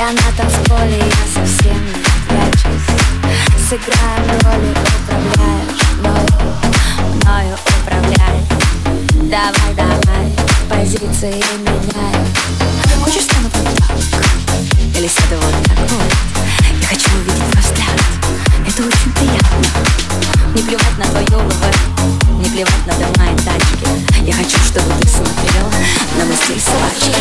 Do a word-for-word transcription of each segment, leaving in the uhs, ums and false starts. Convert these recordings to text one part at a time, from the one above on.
Я на танцполе, я совсем не прячусь. Сыграем роли, управляешь мною, мною управляй. Давай, давай, позиции меняй. Хочешь стану вот так? Или сяду вот так вот? Я хочу увидеть твой взгляд, это очень приятно. Не плевать на твою ЛВ, не плевать на дома и тачки. Я хочу, чтобы ты смотрел на мой стиль собачки.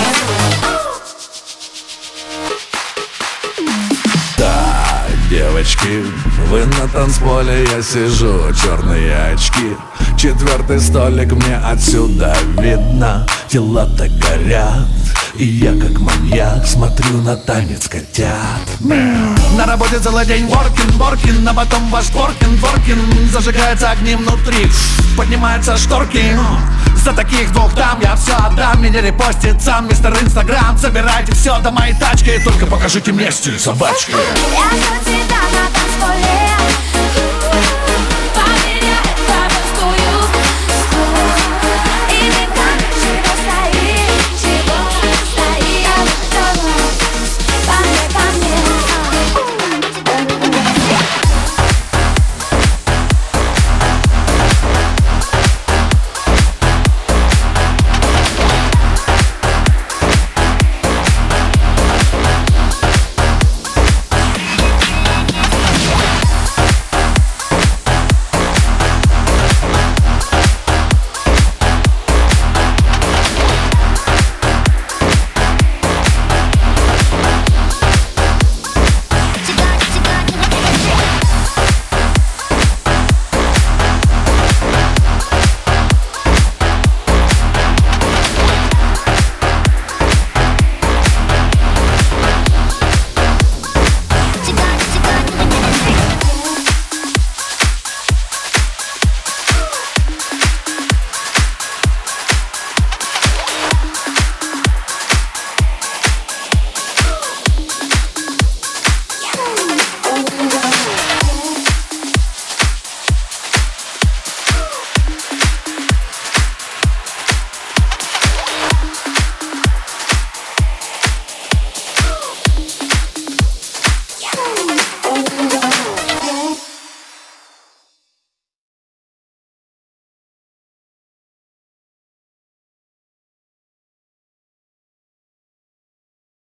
Да, девочки, вы на танцполе, я сижу, черные очки. Четвертый столик мне отсюда видно. Тела-то горят, и я как маньяк смотрю на танец котят. На работе целый день воркин, воркин, а потом ваш воркин, воркин. Зажигаются огни внутри, поднимаются шторки. За таких двух дам я все отдам. Меня репостит сам мистер Инстаграм. Собирайте все до моей тачки, только покажите мне стиль собачки. Я